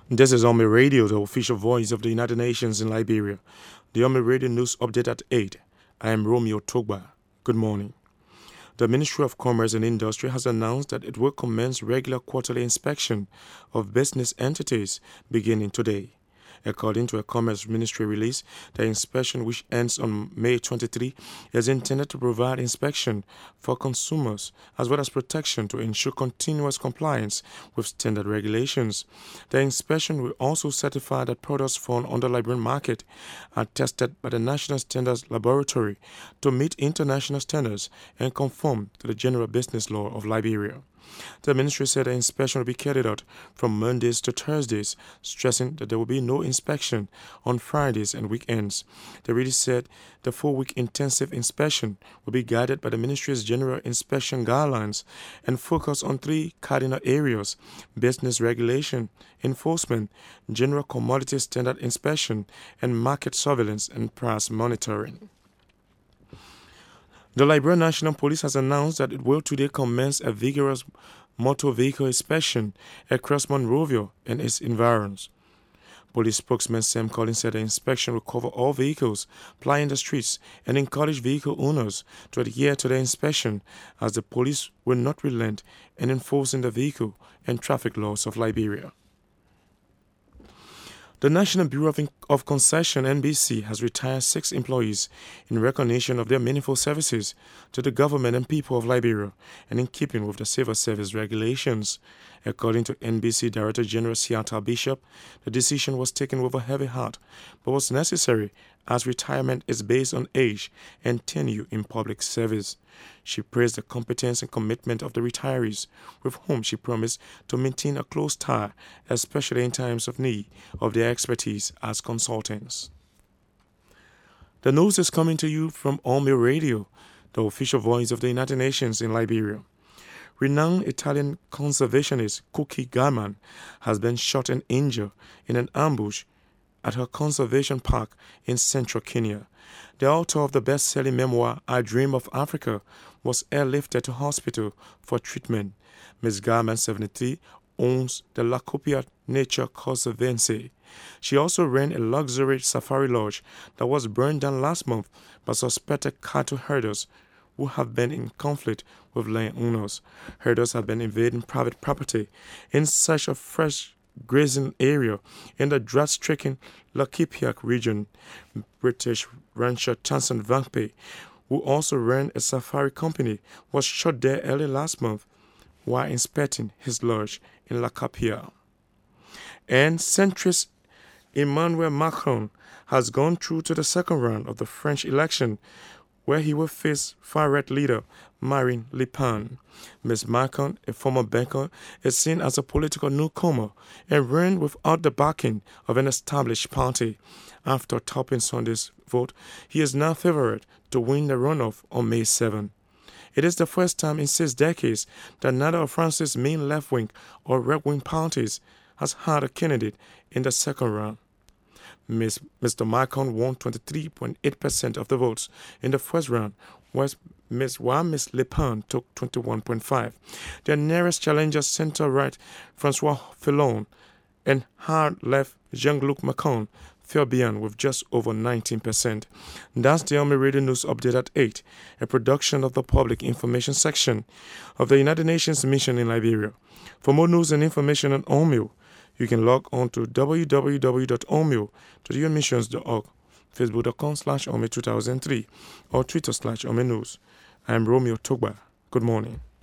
This is Omi Radio, the official voice of the United Nations in Liberia. The Omi Radio News Update at 8. I am Romeo Togba. Good morning. The Ministry of Commerce and Industry has announced that it will commence regular quarterly inspection of business entities beginning today. According to a Commerce Ministry release, the inspection, which ends on May 23, is intended to provide inspection for consumers as well as protection to ensure continuous compliance with standard regulations. The inspection will also certify that products found on the Liberian market are tested by the National Standards Laboratory to meet international standards and conform to the General Business Law of Liberia. The ministry said the inspection will be carried out from Mondays to Thursdays, stressing that there will be no inspection on Fridays and weekends. The release said the 4-week intensive inspection will be guided by the ministry's general inspection guidelines and focus on 3 cardinal areas: business regulation, enforcement, general commodity standard inspection, and market surveillance and price monitoring. The Liberian National Police has announced that it will today commence a vigorous motor vehicle inspection across Monrovia and its environs. Police spokesman Sam Collins said the inspection will cover all vehicles plying the streets and encourage vehicle owners to adhere to the inspection, as the police will not relent in enforcing the vehicle and traffic laws of Liberia. The National Bureau of Concession, NBC, has retired 6 employees in recognition of their meaningful services to the government and people of Liberia and in keeping with the civil service regulations. According to NBC Director General Seattle Bishop, the decision was taken with a heavy heart but was necessary, as retirement is based on age and tenure in public service. She praised the competence and commitment of the retirees, with whom she promised to maintain a close tie, especially in times of need, of their expertise as consultants. The news is coming to you from Omi Radio, the official voice of the United Nations in Liberia. Renowned Italian conservationist Kuki Gaiman has been shot and injured in an ambush at her conservation park in central Kenya. The author of the best-selling memoir, I Dream of Africa, was airlifted to hospital for treatment. Ms. Gaiman, 73, owns the Lakopia Nature Conservancy. She also ran a luxury safari lodge that was burned down last month by suspected cattle herders who have been in conflict with landowners. Herders have been invading private property in search of fresh grazing area in the drought-stricken Laikipia region. British rancher Tanson Vangpe, who also ran a safari company, was shot there early last month while inspecting his lodge in Laikipia. And centrist Emmanuel Macron has gone through to the second round of the French election, where he will face far-right leader Marine Le Pen. Ms. Macron, a former banker, is seen as a political newcomer and ran without the backing of an established party. After topping Sunday's vote, he is now favorite to win the runoff on May 7. It is the first time in 6 decades that neither of France's main left-wing or right-wing parties has had a candidate in the second round. Mr. Macron won 23.8% of the votes in the first round, while Ms. Le Pen took 21.5%. Their nearest challengers, centre-right François Fillon and hard-left Jean-Luc Mélenchon, fell behind with just over 19%. That's the Omi Radio News Update at 8, a production of the Public Information Section of the United Nations Mission in Liberia. For more news and information on OMIO, you can log on to www.omio.unmissions.org, facebook.com/Omi2003, or Twitter/Omi News. I am Romeo Togba. Good morning.